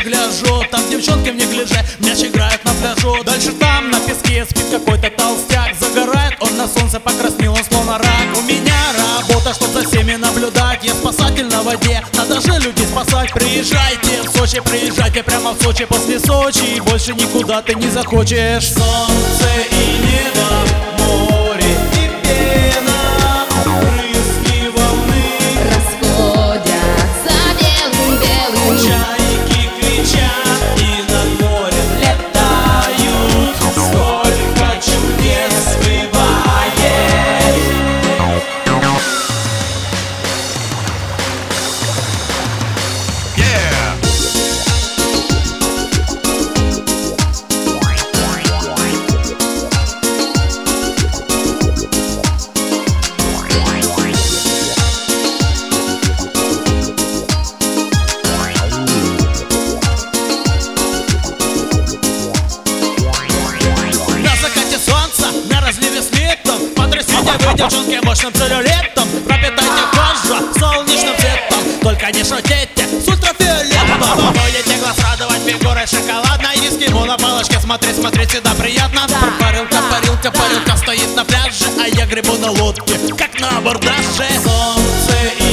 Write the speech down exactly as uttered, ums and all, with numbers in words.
гляжу, там девчонки в неглиже мяч играют на пляжу. Дальше там на песке спит какой-то толстяк. Загорает он на солнце, покраснел он словно рак. У меня работа, чтоб за всеми наблюдать. Я спасатель на воде, надо же людей спасать. Приезжайте в Сочи, приезжайте прямо в Сочи. После Сочи больше никуда ты не захочешь. Солнце и небо, море и пена, брызги волны расходятся белым-белым. Чайки кричат и над морем летают. Сколько чудес бывает. Yeah! Девчонки мощным целлюлитом, пропитайте кожу солнечным цветом. Только не шутите с ультрафиолетом. Будете глаз радовать фигурой шоколадной. Эскимо на палочке, смотри, смотри, всегда приятно. Парилка, парилка, парилка стоит на пляже, а я гребу на лодке, как на абордаже. Солнце и